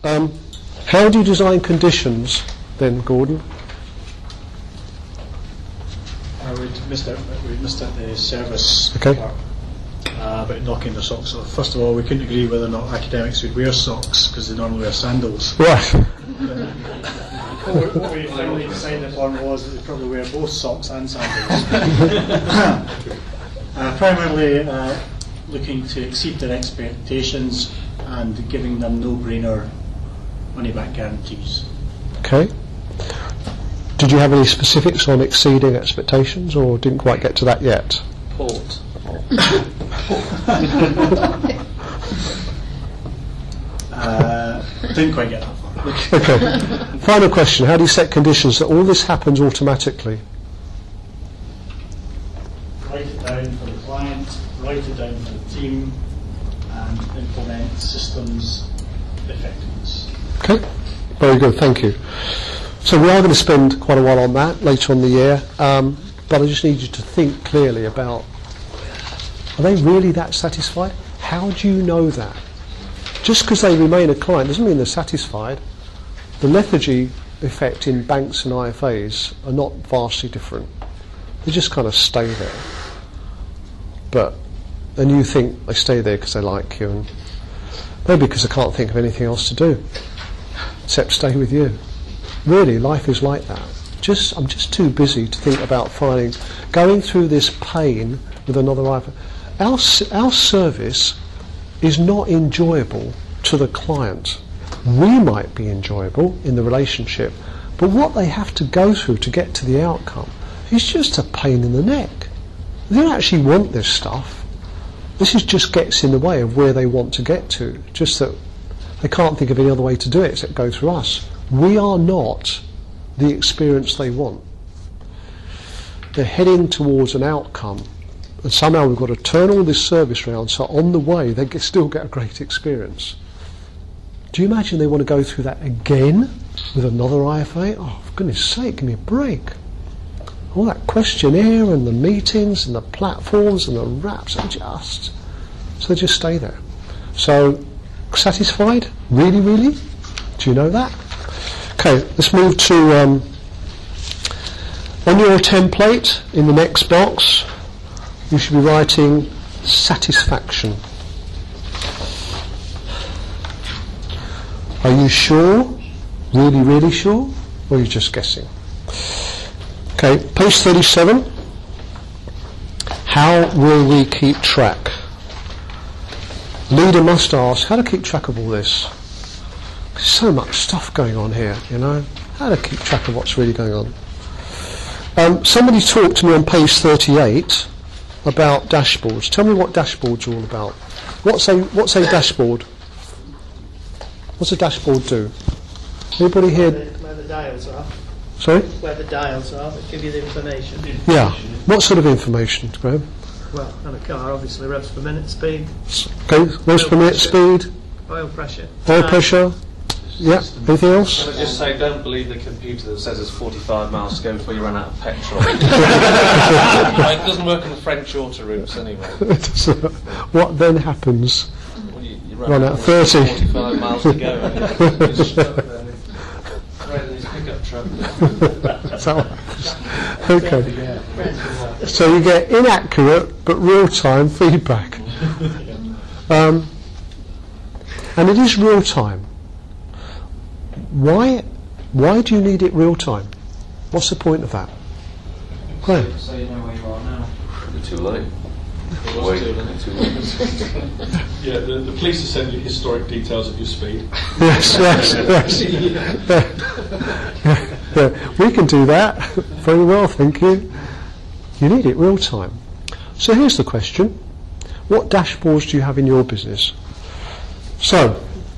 How do you design conditions then, Gordon? We'd missed out the service Okay. part about knocking the socks off. First of all, we couldn't agree whether or not academics would wear socks because they normally wear sandals. Right. What we finally decided upon was that they probably wear both socks and sandals. Primarily looking to exceed their expectations and giving them no-brainer money-back guarantees. Okay. Did you have any specifics on exceeding expectations, or didn't quite get to that yet? Port. Didn't quite get that far. Okay. Final question. How do you set conditions that all this happens automatically? Write it down for the client, write it down for the team, and implement systems effectiveness. Okay. Very good. Thank you. So we are going to spend quite a while on that later on in the year, but I just need you to think clearly about, are they really that satisfied? How do you know that? Just because they remain a client doesn't mean they're satisfied. The lethargy effect in banks and IFAs are not vastly different. They just kind of stay there. And you think they stay there because they like you, and maybe because they can't think of anything else to do except stay with you. Really, life is like that. I'm just too busy to think about going through this pain with another IFA. Our service is not enjoyable to the client. We might be enjoyable in the relationship, but what they have to go through to get to the outcome is just a pain in the neck. They don't actually want this stuff. This just gets in the way of where they want to get to, just that they can't think of any other way to do it except go through us. We are not the experience they want. They're heading towards an outcome, and somehow we've got to turn all this service around so on the way they still get a great experience. Do you imagine they want to go through that again with another IFA? Oh, for goodness sake, give me a break. All that questionnaire and the meetings and the platforms and the wraps are so they just stay there. So, satisfied? Really, really? Do you know that? Okay, let's move to, on your template in the next box, you should be writing satisfaction. Are you sure? Really, really sure? Or are you just guessing? Okay, page 37. How will we keep track? Leader must ask, how to keep track of all this? There's so much stuff going on here, you know. How to keep track of what's really going on? Somebody talked to me on page 38 about dashboards. Tell me what dashboards are all about. What's a dashboard? What's a dashboard do? Anybody here? Where the dials are. Sorry? Where the dials are that give you the information. Yeah. What sort of information, Graham? Well, on a car, obviously, revs per minute, speed. Okay, revs per minute, speed. Oil pressure. Oil pressure. Yeah. Anything else? Can I just say, don't believe the computer that says it's 45 miles to go before you run out of petrol. It doesn't work on the French auto routes anyway. What then happens? Well, you Run out of 30. 45 miles to go. And you're stuck there. Right in his pickup truck. Okay. So you get inaccurate but real-time feedback. And it is real-time. Why do you need it real-time? What's the point of that? Graham? So you know where you are now. You're too late. Too late. Yeah, the police are sending you historic details of your speed. Yes. Yeah, we can do that very well, thank you. You need it real time. So here's the question. What dashboards do you have in your business? So,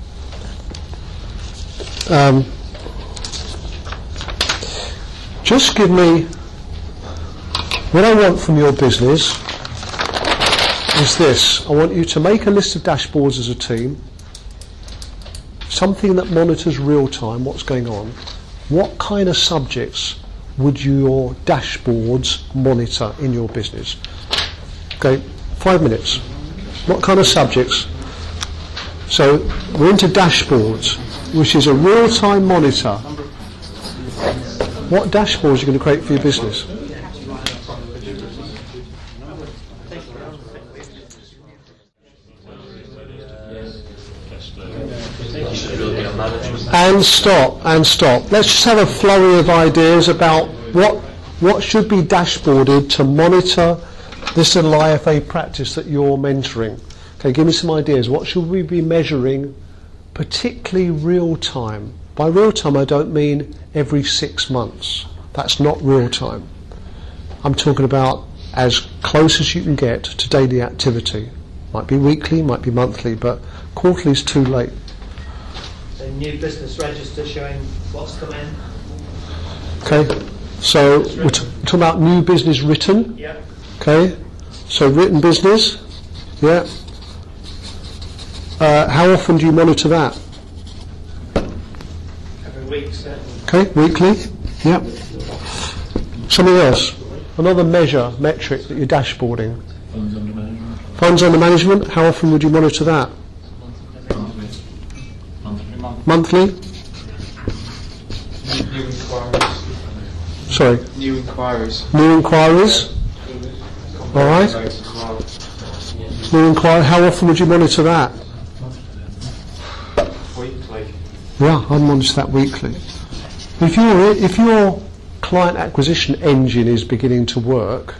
just give me, what I want from your business is this. I want you to make a list of dashboards as a team, something that monitors real time what's going on. What kind of subjects would your dashboards monitor in your business? Okay, 5 minutes. What kind of subjects? So we're into dashboards. which is a real-time monitor. What dashboards are you going to create for your business? And stop. Let's just have a flurry of ideas about what should be dashboarded to monitor this little IFA practice that you're mentoring. Okay, give me some ideas. What should we be measuring, particularly real time? By real time, I don't mean every 6 months. That's not real time. I'm talking about as close as you can get to daily activity. Might be weekly, might be monthly, but quarterly is too late. A new business register showing what's come in. Okay, so we're talking about new business written. Yeah. Okay, so written business. Yeah. How often do you monitor that? Every week, certainly. Okay, weekly. Yeah. Something else. Another metric that you're dashboarding. Funds under management. Funds under management. How often would you monitor that? Monthly. New inquiries. Sorry. New inquiries. New inquiries. All right. New inquiry. How often would you monitor that? Weekly. Yeah, I'd monitor that weekly. If your client acquisition engine is beginning to work,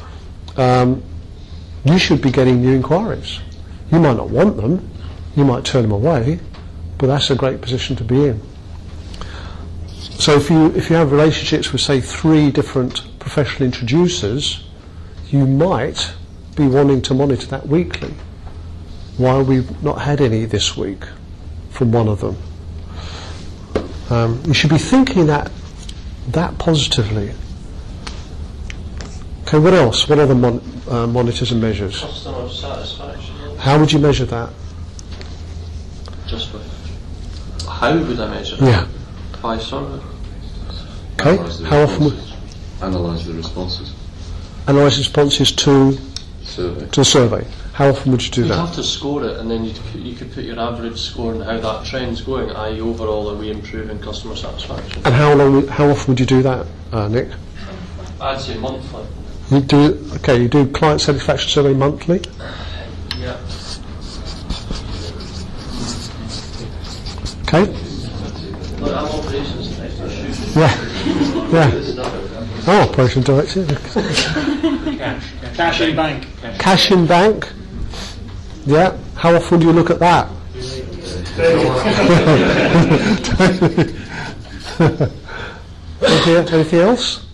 you should be getting new inquiries. You might not want them, you might turn them away, but that's a great position to be in. So if you have relationships with, say, 3 different professional introducers, you might be wanting to monitor that weekly. Why we've not had any this week from one of them. You should be thinking that positively. Okay, what else? What other monitors and measures? Customer satisfaction. How would you measure that? Just with how would I measure it? Yeah. By survey. Okay. How often would Analyse the responses. analyse responses to Survey. the survey? How often would you do You'd that? have to score it, and then you could put your average score and how that trend's going, i.e. overall are we improving customer satisfaction. And how often would you do that, Nick? I'd say monthly. You do client satisfaction survey monthly. Yeah. Okay. Look, I'm operations director. Shoot. Yeah. Oh, operation director. Cash in bank. Cash in bank. Yeah. How often do you look at that? Anything else?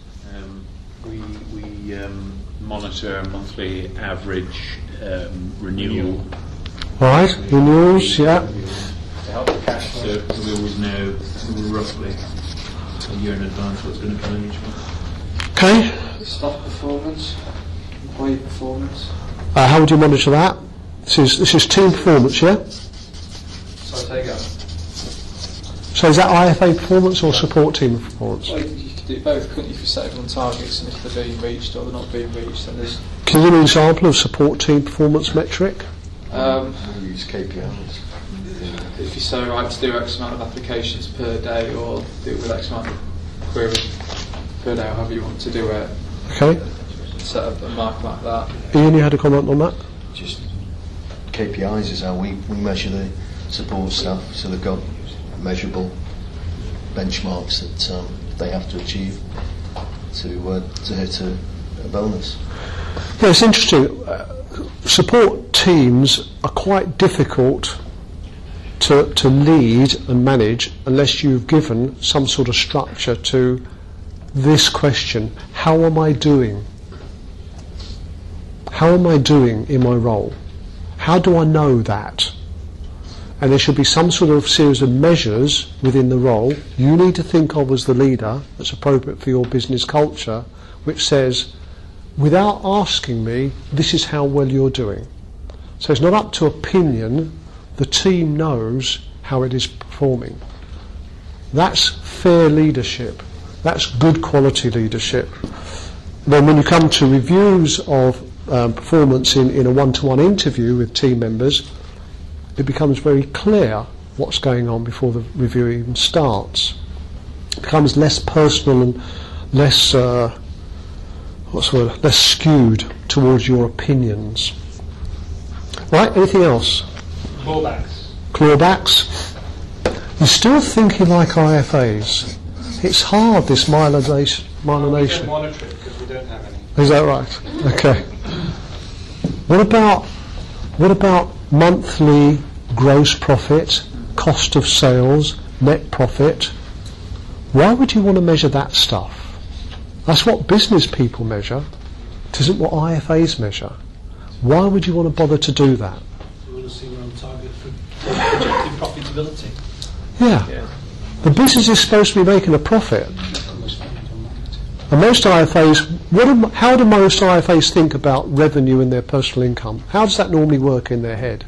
We monitor monthly average renewal. All right. Renewals. Yeah. So we always know roughly a year in advance what's going to come in each month. Okay. Staff performance. Employee performance. How would you monitor that? This is team performance, yeah? So I take that. So is that IFA performance or support team performance? Well, you could do both, couldn't you? If you set everyone targets and if they're being reached or they're not being reached, then there's. Can you give me an example of support team performance metric? Use KPIs. If you say, right, to do X amount of applications per day or do it with X amount of queries per day, or however you want to do it, Okay. set up a mark like that. Ian, you had a comment on that? Just KPIs is how we measure the support staff, so they've got measurable benchmarks that they have to achieve to hit a bonus. Yeah, it's interesting. Support teams are quite difficult to lead and manage unless you've given some sort of structure to this question: how am I doing? How am I doing in my role? How do I know that? And there should be some sort of series of measures within the role you need to think of as the leader that's appropriate for your business culture, which says, without asking me, this is how well you're doing. So it's not up to opinion, the team knows how it is performing. That's fair leadership. That's good quality leadership. Then when you come to reviews of performance in a one-to-one interview with team members, it becomes very clear what's going on before the review even starts. It becomes less personal and less less skewed towards your opinions. Right, anything else? Clawbacks. You're still thinking like IFAs. It's hard, this myelination. We don't monitor it because we don't have any. Is that right? Okay. What about monthly gross profit, cost of sales, net profit? Why would you want to measure that stuff? That's what business people measure. It isn't what IFAs measure. Why would you want to bother to do that? We want to see we're on target for projected profitability. Yeah. The business is supposed to be making a profit. And most IFAs, how do most IFAs think about revenue and their personal income? How does that normally work in their head?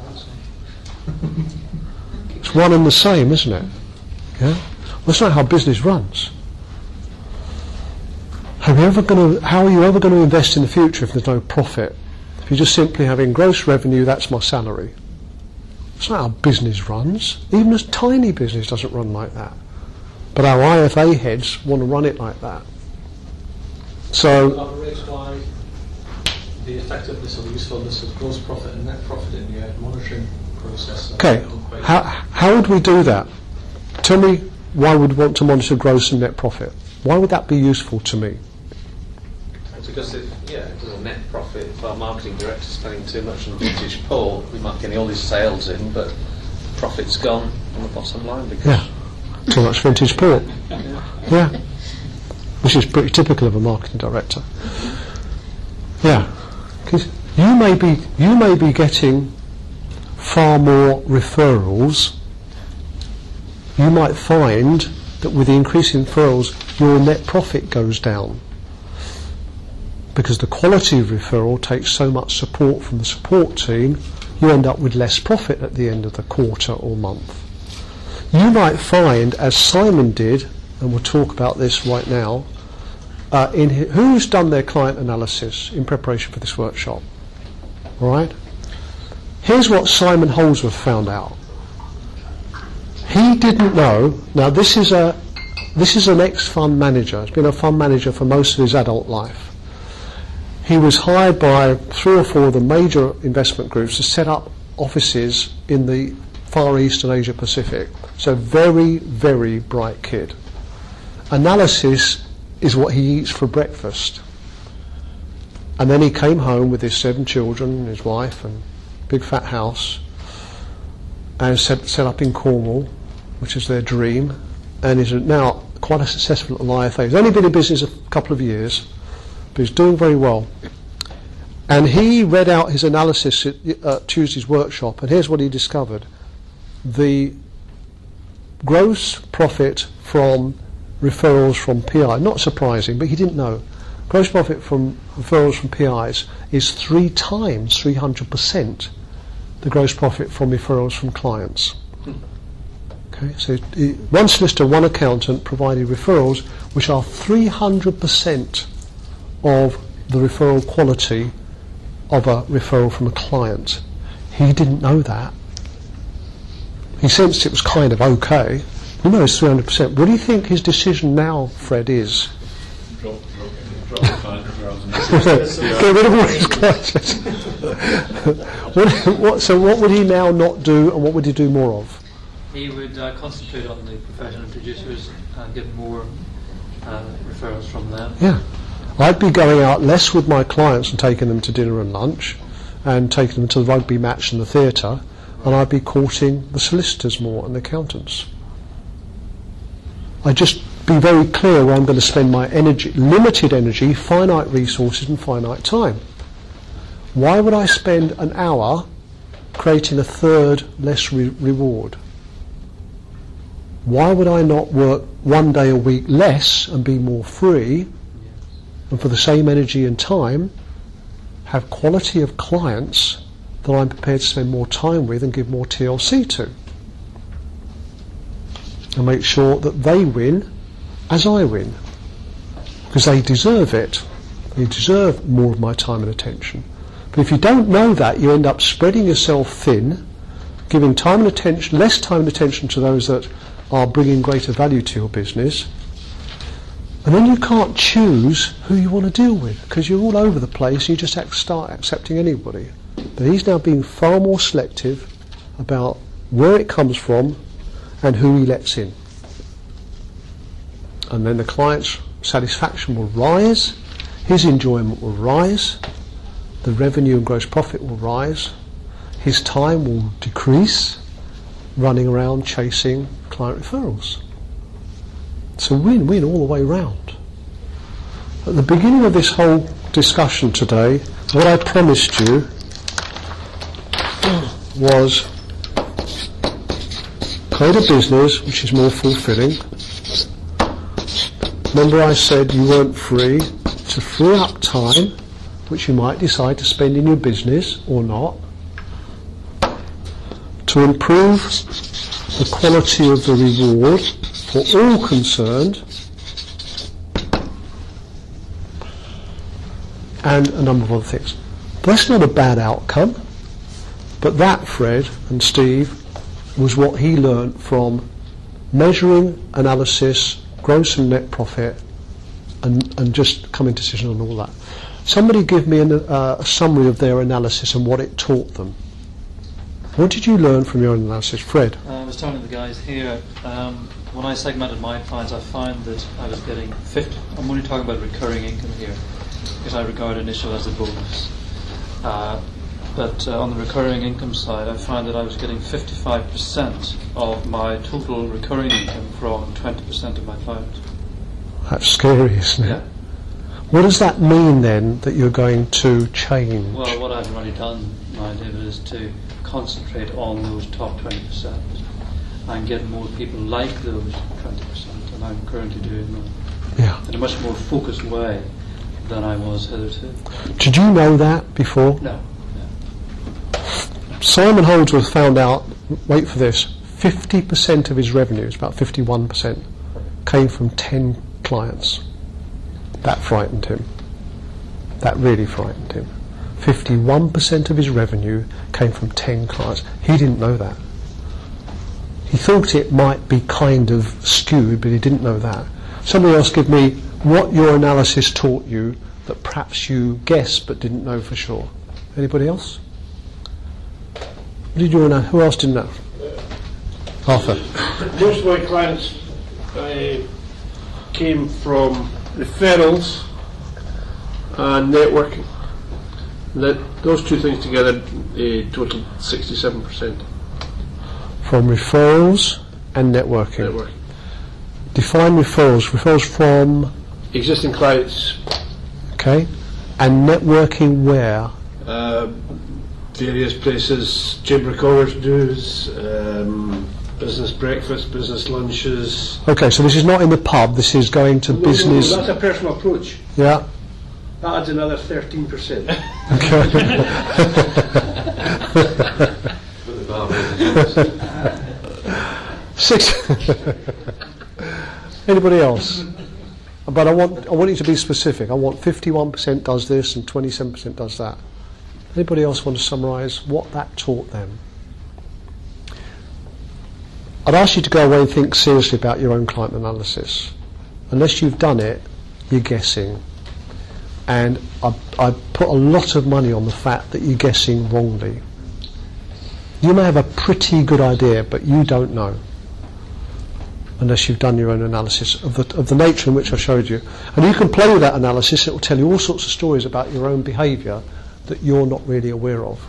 It's one and the same, isn't it? Yeah? Well, that's not how business runs. How are you ever going to invest in the future if there's no profit? If you're just simply having gross revenue, that's my salary. That's not how business runs. Even a tiny business doesn't run like that. But our IFA heads want to run it like that. So, Elaborate why the effectiveness or usefulness of gross profit and net profit in your monitoring process. Okay, how would we do that? Tell me why would we want to monitor gross and net profit? Why would that be useful to me? Because if a net profit, if our marketing director's spending too much on vintage port, we might get all these sales in, but profit's gone on the bottom line because too much vintage port. Yeah, which is pretty typical of a marketing director. Yeah, because you may be getting far more referrals. You might find that with the increase in referrals, your net profit goes down. Because the quality of referral takes so much support from the support team, you end up with less profit at the end of the quarter or month. You might find, as Simon did, and we'll talk about this right now, who's done their client analysis in preparation for this workshop? All right? Here's what Simon Holdsworth found out. He didn't know. Now this is an ex-fund manager. He's been a fund manager for most of his adult life. He was hired by 3 or 4 of the major investment groups to set up offices in the Far East and Asia Pacific. So very, very bright kid. Analysis is what he eats for breakfast. And then he came home with his 7 children, his wife, and big fat house, and set up in Cornwall, which is their dream, and is now quite a successful IFA. He's only been in business a couple of years, but he's doing very well. And he read out his analysis at Tuesday's workshop, and here's what he discovered. The gross profit from referrals from PI, not surprising, but he didn't know. Gross profit from referrals from PIs is 3 times, 300%, the gross profit from referrals from clients. Okay, so one solicitor, one accountant provided referrals which are 300% of the referral quality of a referral from a client. He didn't know that. He sensed it was kind of okay. He knows 300%. What do you think his decision now, Fred, is? Drop the client referrals. Get rid of all his clients. So what would he now not do, and what would he do more of? He would concentrate on the professional producers and get more referrals from them. Yeah. I'd be going out less with my clients and taking them to dinner and lunch and taking them to the rugby match and the theatre, and I'd be courting the solicitors more and the accountants. I'd just be very clear where I'm going to spend my energy, limited energy, finite resources and finite time. Why would I spend an hour creating a third less reward? Why would I not work 1 day a week less and be more free, and for the same energy and time have quality of clients that I'm prepared to spend more time with and give more TLC to, and make sure that they win as I win, because they deserve it. They deserve more of my time and attention. But if you don't know that, you end up spreading yourself thin, giving time and attention, less time and attention to those that are bringing greater value to your business. And then you can't choose who you want to deal with, because you're all over the place and you just start accepting anybody. But he's now being far more selective about where it comes from and who he lets in. And then the client's satisfaction will rise, his enjoyment will rise, the revenue and gross profit will rise, his time will decrease, running around chasing client referrals. It's a win-win all the way round. At the beginning of this whole discussion today, what I promised you was create a business which is more fulfilling. Remember I said you weren't free to free up time which you might decide to spend in your business or not, to improve the quality of the reward for all concerned, and a number of other things. But that's not a bad outcome, but that, Fred and Steve, was what he learnt from measuring, analysis, gross and net profit, and just coming to decision on all that. Somebody give me a summary of their analysis and what it taught them. What did you learn from your analysis, Fred? I was telling the guys here, when I segmented my clients, I found that I was getting 50. I'm only talking about recurring income here, because I regard initial as a bonus. But on the recurring income side, I found that I was getting 55% of my total recurring income from 20% of my clients. That's scary, isn't it? Yeah. What does that mean then, that you're going to change? Well, what I've already done now, David, is to concentrate on those top 20% and get more people like those 20%, and I'm currently doing that in a much more focused way than I was hitherto. Did you know that before? No. Simon Holdsworth found out, wait for this, 50% of his revenues, about 51%, came from 10 clients. That frightened him. That really frightened him. 51% of his revenue came from 10 clients. He didn't know that. He thought it might be kind of skewed, but he didn't know that. Somebody else give me what your analysis taught you that perhaps you guessed but didn't know for sure. Anybody else? Who else didn't know? Arthur. Most of my clients came from referrals and networking. Those two things together total 67%. From referrals and networking. Define referrals. Referrals from? Existing clients. Okay. And networking where? Various places, Chamber of Commerce dues, business breakfast, business lunches. Okay, so this is not in the pub, this is going to business. No, that's a personal approach. Yeah. That adds another 13%. Anybody else? But I want you to be specific. I want 51% does this and 27% does that. Anybody else want to summarise what that taught them? I'd ask you to go away and think seriously about your own client analysis. Unless you've done it, you're guessing. And I put a lot of money on the fact that you're guessing wrongly. You may have a pretty good idea, but you don't know, unless you've done your own analysis of the nature in which I showed you. And you can play with that analysis. It will tell you all sorts of stories about your own behaviour that you're not really aware of.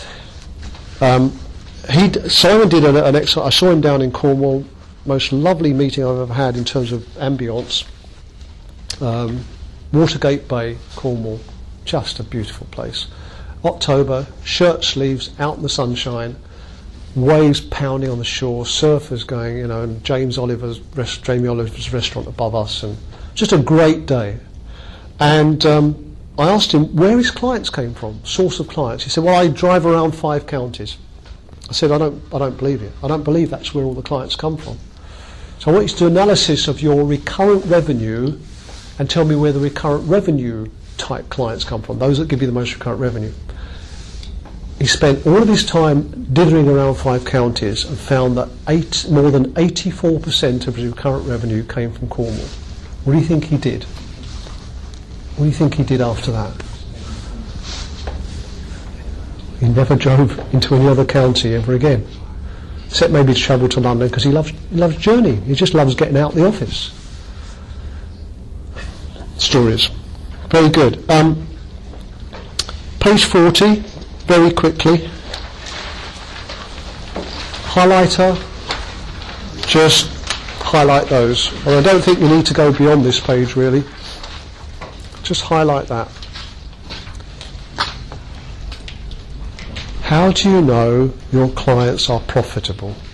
Simon did an exercise. I saw him down in Cornwall. Most lovely meeting I've ever had in terms of ambience. Watergate Bay, Cornwall, just a beautiful place. October, shirt sleeves, out in the sunshine, waves pounding on the shore, surfers going, and Jamie Oliver's restaurant above us, and just a great day. And I asked him where his clients came from, source of clients. He said, well, I drive around 5 counties. I said, I don't believe it. I don't believe that's where all the clients come from. So I want you to do analysis of your recurrent revenue and tell me where the recurrent revenue type clients come from, those that give you the most recurrent revenue. he spent all of his time dithering around 5 counties and found that more than 84% of his current revenue came from Cornwall. What do you think he did? What do you think he did after that? He never drove into any other county ever again, except maybe to travel to London because he loves journeying. He just loves getting out of the office. Stories. Very good. Page 40, very quickly. Highlighter. Just highlight those. And I don't think we need to go beyond this page really. Just highlight that. How do you know your clients are profitable?